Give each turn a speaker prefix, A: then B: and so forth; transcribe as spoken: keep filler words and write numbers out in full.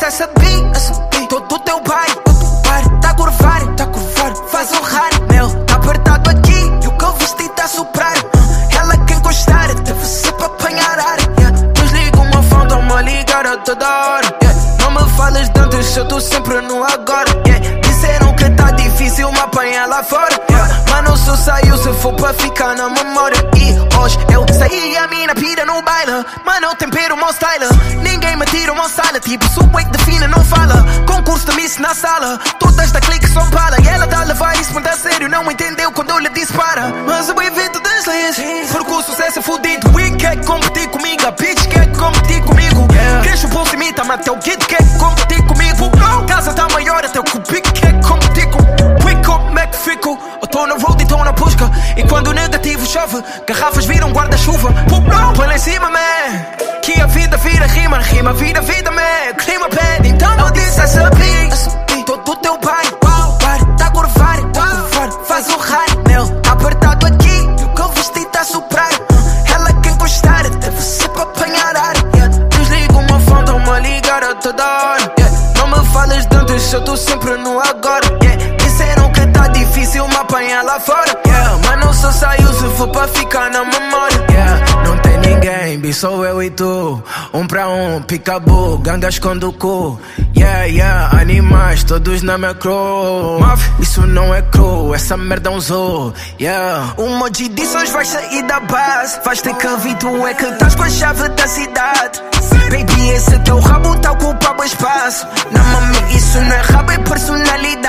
A: disse essa beat, todo teu pai, tá a curvar, tá a curvar, faz o raro, meu, tá apertado aqui, e o que eu vesti tá a soprar. Ela quer encostar, deve ser pra apanhar ar, yeah. Desliga o meu fone, dá-me a ligar a toda hora, yeah. Não me falas de antes, eu tô sempre no agora, yeah. Disseram que tá difícil me apanhar lá fora, yeah. Mano, só saiu se for pra ficar na memória. E hoje eu saí e a mina pira no baile. Mano, eu tempero o meu style. Ninguém me tira o meu style. Tipo, subway de fina não fala. Concurso de miss na sala. Todas da clique são bala. E ela tá a levar isso muito a sério. Não entendeu quando eu lhe disse para. Mas o evento das leis, porque o sucesso é fudido. We quer competir comigo, a bitch quer competir comigo, yeah. Cresce o pulso e imita, mas teu kid quer competir comigo. Casa tá maior, até o cubico quer competir com. Wake up, como é que fico? Eu tô na road e tô na busca. E quando o negativo chove, garrafas viram guarda-chuva. Põe lá em cima, man, que a vida vira rima. Rima vira vida, man, clima pede. Então eu disse essa beat, todo teu pai, tá a curvar, tá a curvar, faz o raio, meu, tá apertado aqui, e o que eu vesti tá a soprar. Ela quer encostar, deve ser pra apanhar ar, yeah. Desliga o meu fone, dá-me a ligar a toda hora, yeah. Não me falas de antes, eu tô sempre no agora, yeah. Disseram que tá difícil me apanhar lá fora, yeah. Mas não só saiu se for pra ficar na memória, yeah. Não tem ninguém, bi, sou eu e tu. Um pra um, picabu, ganga esconde o cu. Yeah, yeah, animais, todos na minha crew. Isso não é cru, essa merda é um zoo, yeah. O emoji disse hoje vais sair da base. Vais ter que vir, tu é que estás com a chave da cidade. Baby, esse teu rabo tá ocupando espaço. Não, mami, isso não é rabo, é personalidade.